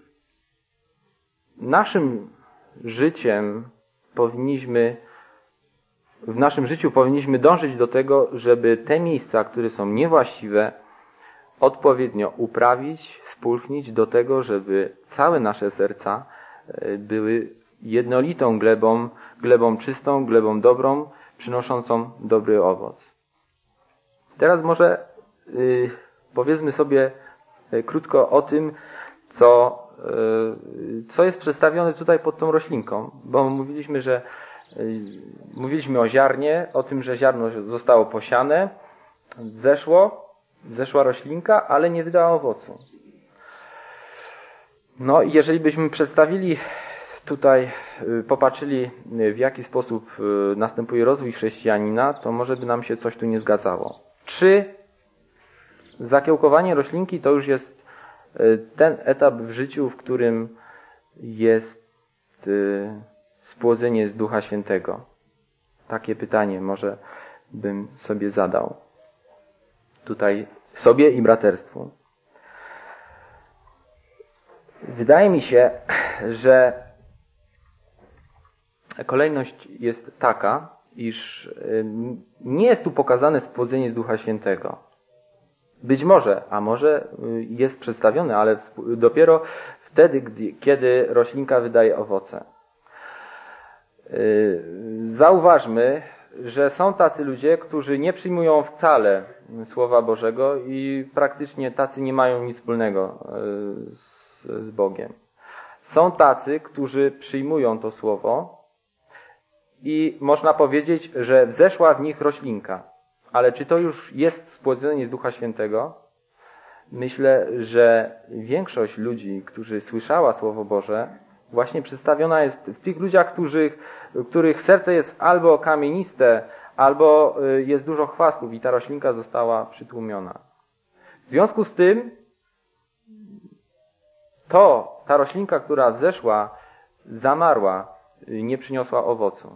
naszym życiem powinniśmy, w naszym życiu powinniśmy dążyć do tego, żeby te miejsca, które są niewłaściwe, odpowiednio uprawić, spulchnić do tego, żeby całe nasze serca były jednolitą glebą, glebą czystą, glebą dobrą, przynoszącą dobry owoc. Teraz może yy, powiedzmy sobie yy, krótko o tym, co, yy, co jest przedstawione tutaj pod tą roślinką, bo mówiliśmy, że yy, mówiliśmy o ziarnie, o tym, że ziarno zostało posiane, zeszło, zeszła roślinka, ale nie wydała owocu. No i jeżeli byśmy przedstawili tutaj, popatrzyli, w jaki sposób następuje rozwój chrześcijanina, to może by nam się coś tu nie zgadzało. Czy zakiełkowanie roślinki to już jest ten etap w życiu, w którym jest spłodzenie z Ducha Świętego? Takie pytanie może bym sobie zadał. Tutaj sobie i braterstwu. Wydaje mi się, że kolejność jest taka, iż nie jest tu pokazane spłodzenie z Ducha Świętego. Być może, a może jest przedstawione, ale dopiero wtedy, gdy, kiedy roślinka wydaje owoce. Zauważmy, że są tacy ludzie, którzy nie przyjmują wcale Słowa Bożego i praktycznie tacy nie mają nic wspólnego z, z Bogiem. Są tacy, którzy przyjmują to Słowo i można powiedzieć, że wzeszła w nich roślinka. Ale czy to już jest spłodzenie z Ducha Świętego? Myślę, że większość ludzi, którzy słyszała Słowo Boże, właśnie przedstawiona jest w tych ludziach, których, których serce jest albo kamieniste, albo jest dużo chwastów i ta roślinka została przytłumiona. W związku z tym to, ta roślinka, która wzeszła, zamarła, nie przyniosła owocu.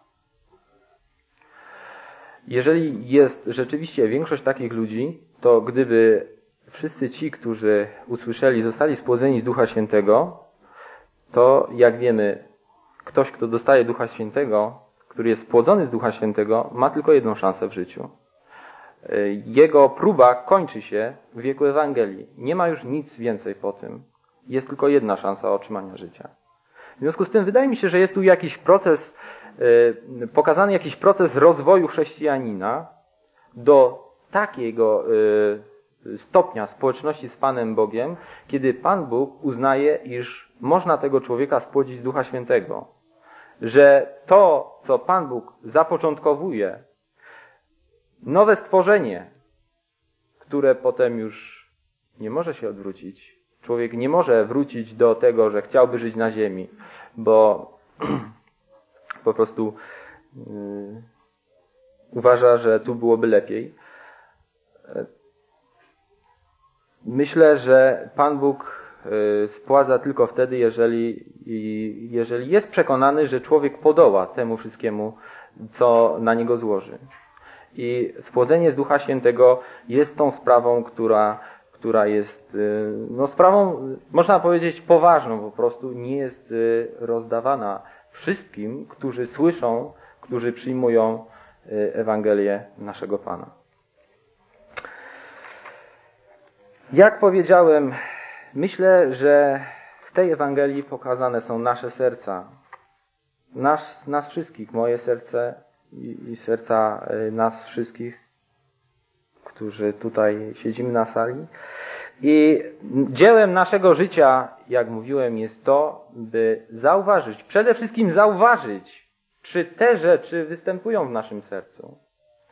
Jeżeli jest rzeczywiście większość takich ludzi, to gdyby wszyscy ci, którzy usłyszeli, zostali spłodzeni z Ducha Świętego, to jak wiemy, ktoś, kto dostaje Ducha Świętego, który jest spłodzony z Ducha Świętego, ma tylko jedną szansę w życiu. Jego próba kończy się w wieku Ewangelii. Nie ma już nic więcej po tym. Jest tylko jedna szansa otrzymania życia. W związku z tym wydaje mi się, że jest tu jakiś proces, pokazany jakiś proces rozwoju chrześcijanina do takiego stopnia społeczności z Panem Bogiem, kiedy Pan Bóg uznaje, iż można tego człowieka spłodzić z Ducha Świętego. Że to, co Pan Bóg zapoczątkowuje, nowe stworzenie, które potem już nie może się odwrócić. Człowiek nie może wrócić do tego, że chciałby żyć na ziemi, bo po prostu yy, uważa, że tu byłoby lepiej. Myślę, że Pan Bóg spładza tylko wtedy, jeżeli, jeżeli jest przekonany, że człowiek podoła temu wszystkiemu, co na niego złoży. I spłodzenie z Ducha Świętego jest tą sprawą, która, która jest no, sprawą, można powiedzieć, poważną po prostu. Nie jest rozdawana wszystkim, którzy słyszą, którzy przyjmują Ewangelię naszego Pana. Jak powiedziałem, myślę, że w tej Ewangelii pokazane są nasze serca. Nas, nas wszystkich, moje serce i, i serca nas wszystkich, którzy tutaj siedzimy na sali. I dziełem naszego życia, jak mówiłem, jest to, by zauważyć, przede wszystkim zauważyć, czy te rzeczy występują w naszym sercu.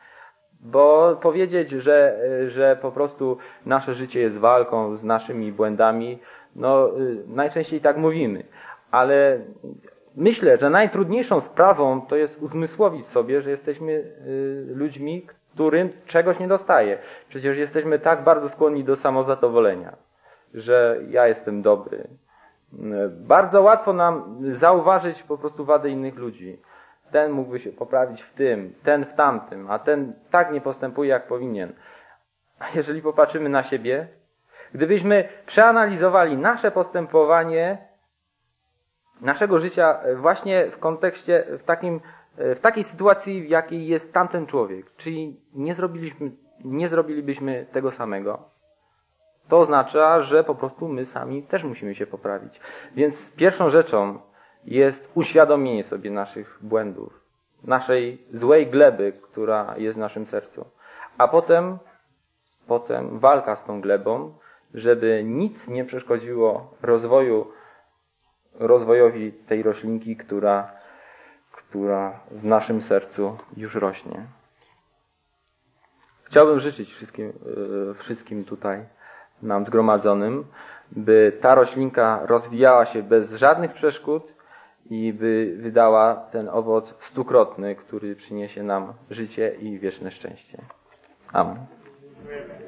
Bo powiedzieć, że, że po prostu nasze życie jest walką z naszymi błędami, no najczęściej tak mówimy. Ale myślę, że najtrudniejszą sprawą to jest uzmysłowić sobie, że jesteśmy ludźmi, którym czegoś nie dostaje. Przecież jesteśmy tak bardzo skłonni do samozadowolenia, że ja jestem dobry. Bardzo łatwo nam zauważyć po prostu wady innych ludzi. Ten mógłby się poprawić w tym, ten w tamtym, a ten tak nie postępuje, jak powinien. A jeżeli popatrzymy na siebie, gdybyśmy przeanalizowali nasze postępowanie, naszego życia właśnie w kontekście, w takim, w takiej sytuacji, w jakiej jest tamten człowiek, czyli nie zrobiliśmy, nie zrobilibyśmy tego samego, to oznacza, że po prostu my sami też musimy się poprawić. Więc pierwszą rzeczą jest uświadomienie sobie naszych błędów, naszej złej gleby, która jest w naszym sercu. A potem, potem walka z tą glebą, żeby nic nie przeszkodziło rozwoju, rozwojowi tej roślinki, która, która w naszym sercu już rośnie. Chciałbym życzyć wszystkim, wszystkim tutaj nam zgromadzonym, by ta roślinka rozwijała się bez żadnych przeszkód i by wydała ten owoc stukrotny, który przyniesie nam życie i wieczne szczęście. Amen.